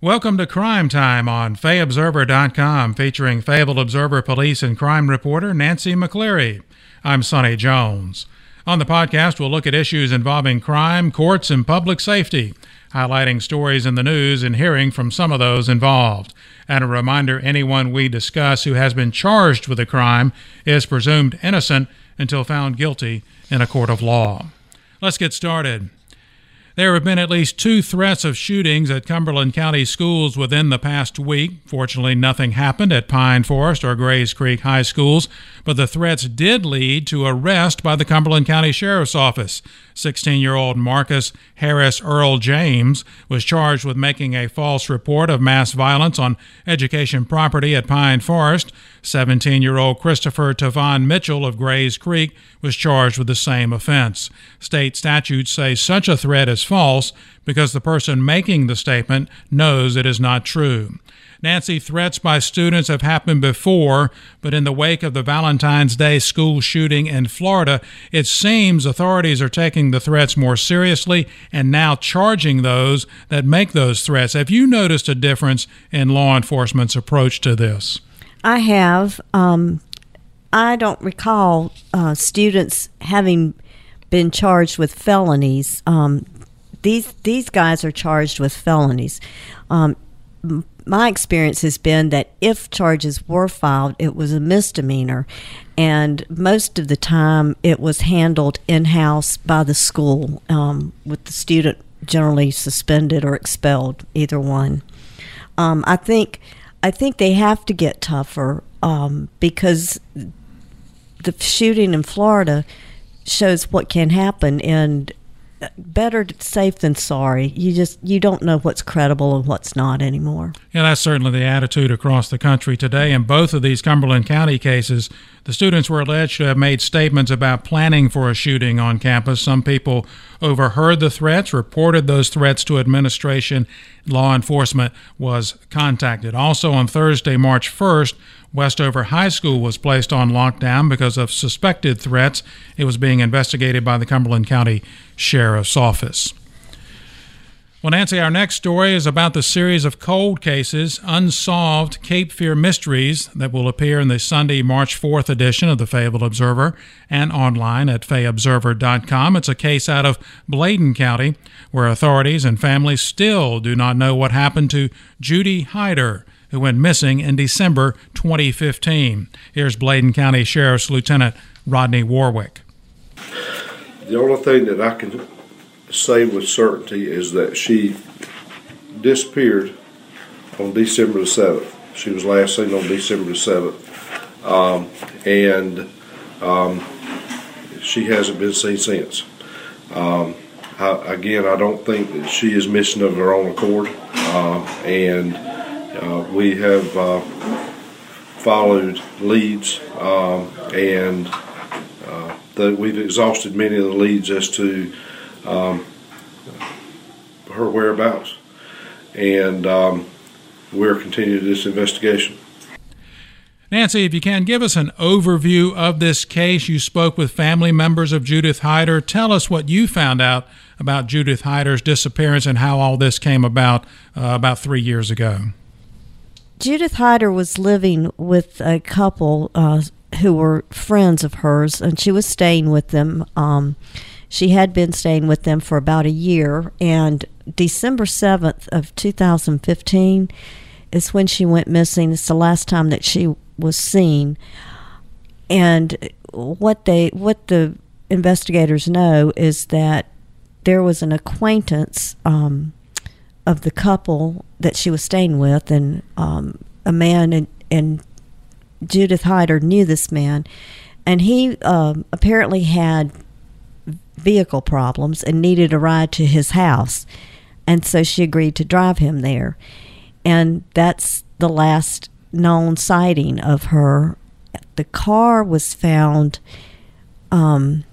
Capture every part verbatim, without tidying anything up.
Welcome to Crime Time on Fay Observer dot com, featuring Fayetteville Observer police and crime reporter Nancy McCleary. I'm Sonny Jones. On the podcast, we'll look at issues involving crime, courts, and public safety, highlighting stories in the news and hearing from some of those involved. And a reminder, anyone we discuss who has been charged with a crime is presumed innocent until found guilty in a court of law. Let's get started. There have been at least two threats of shootings at Cumberland County schools within the past week. Fortunately, nothing happened at Pine Forest or Grays Creek High Schools, but the threats did lead to arrest by the Cumberland County Sheriff's Office. sixteen-year-old Marcus Harris Earl James was charged with making a false report of mass violence on education property at Pine Forest. seventeen-year-old Christopher Tavon Mitchell of Grays Creek was charged with the same offense. State statutes say such a threat is false because the person making the statement knows it is not true. Nancy, threats by students have happened before, but in the wake of the Valentine's Day school shooting in Florida, it seems authorities are taking the threats more seriously and now charging those that make those threats. Have you noticed a difference in law enforcement's approach to this? I have. Um, I don't recall uh, students having been charged with felonies. Um, these these guys are charged with felonies. Um, my experience has been that if charges were filed, it was a misdemeanor, and most of the time it was handled in-house by the school, um, with the student generally suspended or expelled, either one. Um, I think I think they have to get tougher um, because the shooting in Florida shows what can happen, and better safe than sorry. You just you don't know what's credible and what's not anymore. Yeah, that's certainly the attitude across the country today. In both of these Cumberland County cases, the students were alleged to have made statements about planning for a shooting on campus. Some people overheard the threats, reported those threats to administration. Law enforcement was contacted. Also on Thursday, March first, Westover High School was placed on lockdown because of suspected threats. It was being investigated by the Cumberland County Sheriff's Office. Well, Nancy, our next story is about the series of cold cases, Unsolved Cape Fear Mysteries, that will appear in the Sunday, March fourth edition of the Fayetteville Observer and online at Fay Observer dot com. It's a case out of Bladen County where authorities and families still do not know what happened to Judy Hyder, who went missing in December twenty fifteen. Here's Bladen County Sheriff's Lieutenant Rodney Warwick. The only thing that I can say with certainty is that she disappeared on December the seventh. She was last seen on December the seventh, um, and um, she hasn't been seen since. Um, I, again, I don't think that she is missing of her own accord, uh, and uh, we have uh, followed leads, um, and uh, the, we've exhausted many of the leads as to Um, her whereabouts, and um, we're continuing this investigation. Nancy, if you can, give us an overview of this case. You spoke with family members of Judith Hyder. Tell us what you found out about Judith Hyder's disappearance and how all this came about uh, about three years ago. Judith Hyder was living with a couple uh, who were friends of hers, and she was staying with them. Um, She had been staying with them for about a year, and December seventh of two thousand fifteen is when she went missing. It's the last time that she was seen. And what they, what the investigators know is that there was an acquaintance um, of the couple that she was staying with, and um, a man, and, and Judith Hyder knew this man, and he um, apparently had vehicle problems and needed a ride to his house, and so she agreed to drive him there, and that's the last known sighting of her. The car was found um,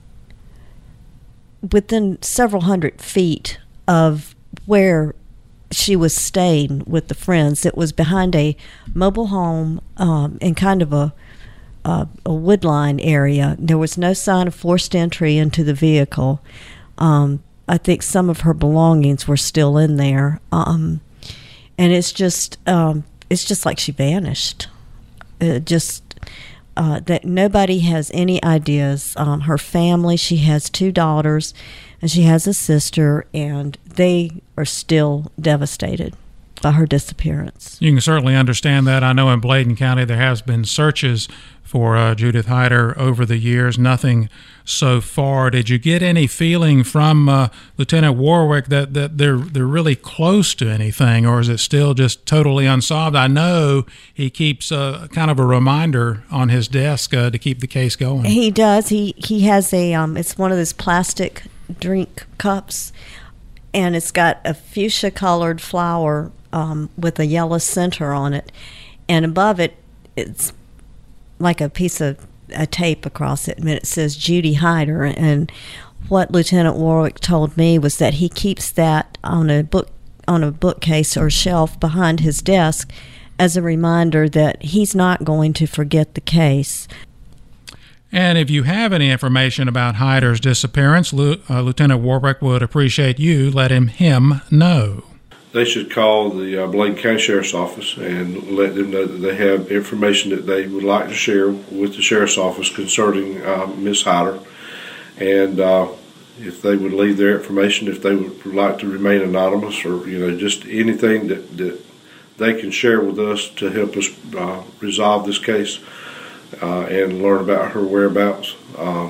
within several hundred feet of where she was staying with the friends. It was behind a mobile home um, in kind of a Uh, a woodline area. There was no sign of forced entry into the vehicle. Um, I think some of her belongings were still in there. Um, and it's just um, it's just like she vanished. It just uh, that nobody has any ideas. Um, her family, she has two daughters, and she has a sister, and they are still devastated by her disappearance. You can certainly understand that. I know in Bladen County there has been searches for uh, Judith Hyder over the years. Nothing so far. Did you get any feeling from uh, Lieutenant Warwick that, that they're they're really close to anything, or is it still just totally unsolved? I know he keeps uh, kind of a reminder on his desk uh, to keep the case going. He does. He he has a um. It's one of those plastic drink cups, and it's got a fuchsia colored flower um, with a yellow center on it, and above it, it's like a piece of a tape across it, and it says Judy Hyder. And what Lieutenant Warwick told me was that he keeps that on a book on a bookcase or shelf behind his desk as a reminder that he's not going to forget the case. And if you have any information about Hyder's disappearance, Lu- uh, Lieutenant Warwick would appreciate you letting him know. They should call the uh, Bladen County Sheriff's Office and let them know that they have information that they would like to share with the Sheriff's Office concerning uh, Miss Hyder. And uh, if they would leave their information, if they would like to remain anonymous, or you know, just anything that, that they can share with us to help us uh, resolve this case uh, and learn about her whereabouts, um,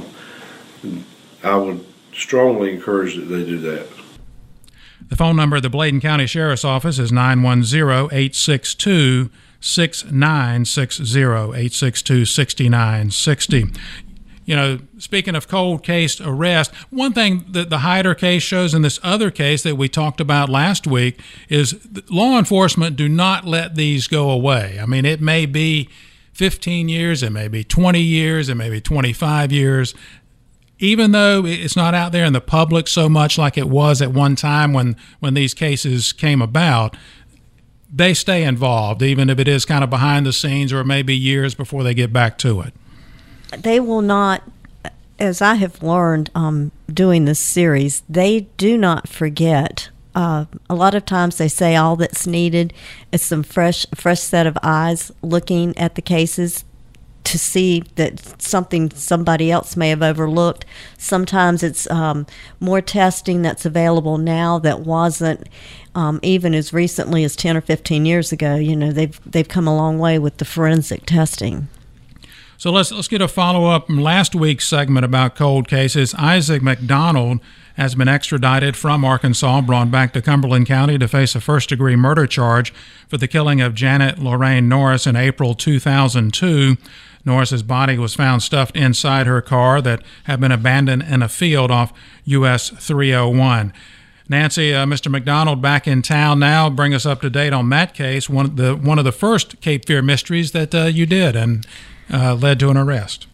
I would strongly encourage that they do that. The phone number of the Bladen County Sheriff's Office is nine one zero, eight six two, six nine six zero, eight six two, six nine six zero. You know, speaking of cold case arrest, one thing that the Hyder case shows in this other case that we talked about last week is law enforcement do not let these go away. I mean, it may be fifteen years, it may be twenty years, it may be twenty-five years. Even though it's not out there in the public so much like it was at one time when, when these cases came about, they stay involved, even if it is kind of behind the scenes or maybe years before they get back to it. They will not, as I have learned um, doing this series, they do not forget. Uh, a lot of times they say all that's needed is some fresh, fresh set of eyes looking at the cases to see that something somebody else may have overlooked. Sometimes it's um, more testing that's available now that wasn't um, even as recently as ten or fifteen years ago. You know, they've they've come a long way with the forensic testing. So let's let's get a follow-up from last week's segment about cold cases. Isaac McDonald has been extradited from Arkansas, brought back to Cumberland County to face a first-degree murder charge for the killing of Janet Lorraine Norris in April two thousand two. Norris's body was found stuffed inside her car that had been abandoned in a field off U S three oh one. Nancy, uh, Mister McDonald back in town now. Bring us up to date on that case, one of the, one of the first Cape Fear mysteries that uh, you did and uh, led to an arrest.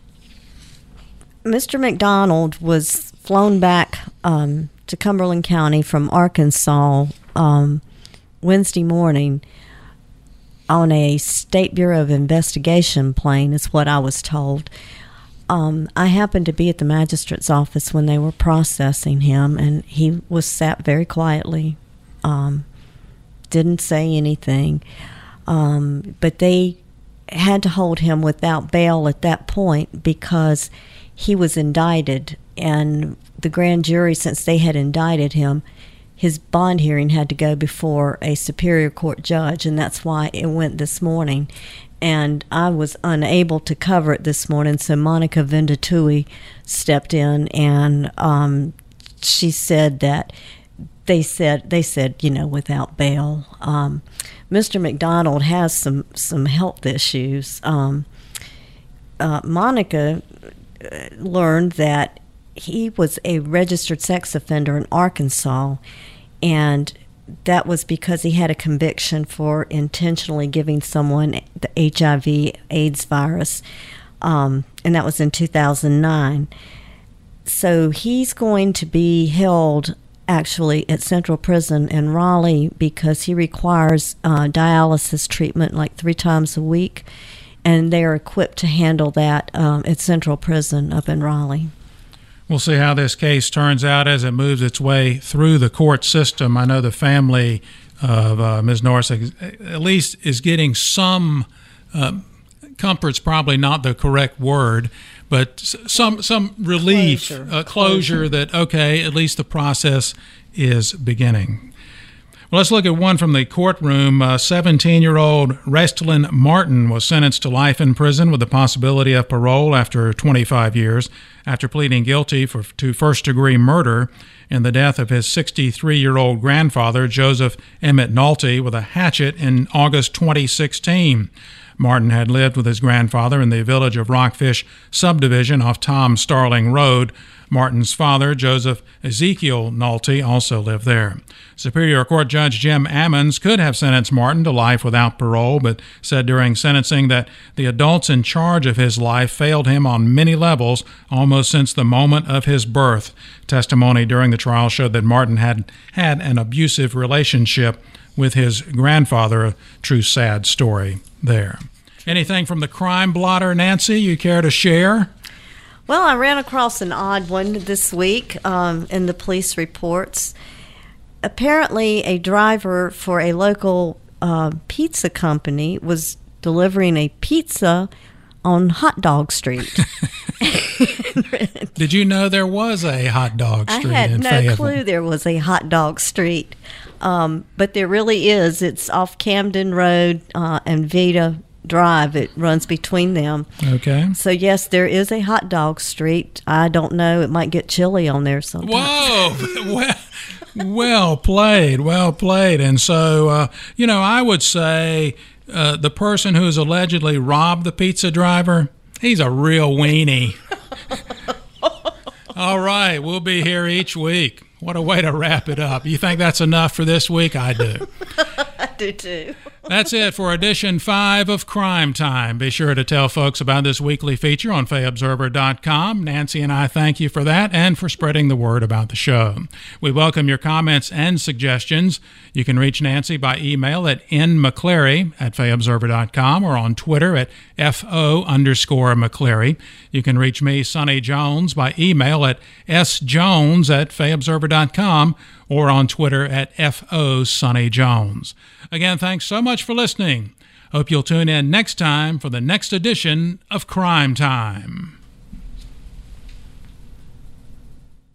Mister McDonald was flown back um, to Cumberland County from Arkansas um, Wednesday morning on a State Bureau of Investigation plane, is what I was told. Um, I happened to be at the magistrate's office when they were processing him, and he was sat very quietly, um, didn't say anything. Um, but they had to hold him without bail at that point because he was indicted, and the grand jury, since they had indicted him, his bond hearing had to go before a Superior Court judge, and that's why it went this morning. And I was unable to cover it this morning, so Monica Vendatui stepped in, and um, she said that they said they said you know without bail. Um, Mister McDonald has some some health issues. Um, uh, Monica learned that he was a registered sex offender in Arkansas, and that was because he had a conviction for intentionally giving someone the H I V AIDS virus, um, and that was in two thousand nine. So he's going to be held actually at Central Prison in Raleigh because he requires uh, dialysis treatment like three times a week, and they are equipped to handle that um, at Central Prison up in Raleigh. We'll see how this case turns out as it moves its way through the court system. I know the family of uh, Miz Norris at least is getting some uh, comfort's probably not the correct word, but some some relief, closure, uh, closure that, okay, at least the process is beginning. Well, let's look at one from the courtroom. Uh, seventeen-year-old Restlyn Martin was sentenced to life in prison with the possibility of parole after twenty-five years after pleading guilty for, to first-degree murder in the death of his sixty-three-year-old grandfather, Joseph Emmett Nolte, with a hatchet in August twenty sixteen. Martin had lived with his grandfather in the Village of Rockfish subdivision off Tom Starling Road. Martin's father, Joseph Ezekiel Nolte, also lived there. Superior Court Judge Jim Ammons could have sentenced Martin to life without parole, but said during sentencing that the adults in charge of his life failed him on many levels almost since the moment of his birth. Testimony during the trial showed that Martin had had an abusive relationship with his grandfather, a true sad story there. Anything from the crime blotter, Nancy, you care to share? Well, I ran across an odd one this week um, in the police reports. Apparently, a driver for a local uh, pizza company was delivering a pizza on Hot Dog Street. Did you know there was a hot dog street I had in no Fayetteville? clue there was a hot dog street, um, but there really is. It's off Camden Road uh, and Vita Drive. It runs between them. Okay. So yes, there is a hot dog street. I don't know. It might get chilly on there sometimes. Whoa! well, well played. Well played. And so, uh, you know, I would say uh, the person who's allegedly robbed the pizza driver, he's a real weenie. All right. We'll be here each week. What a way to wrap it up. You think that's enough for this week? I do. I do too. That's it for edition five of Crime Time. Be sure to tell folks about this weekly feature on Fay Observer dot com. Nancy and I thank you for that and for spreading the word about the show. We welcome your comments and suggestions. You can reach Nancy by email at nmccleary at Fay Observer dot com or on Twitter at FO underscore McCleary. You can reach me, Sonny Jones, by email at sjones at Fay Observer dot com or on Twitter at F O Sonny Jones. Again, thanks so much for listening. Hope you'll tune in next time for the next edition of Crime Time.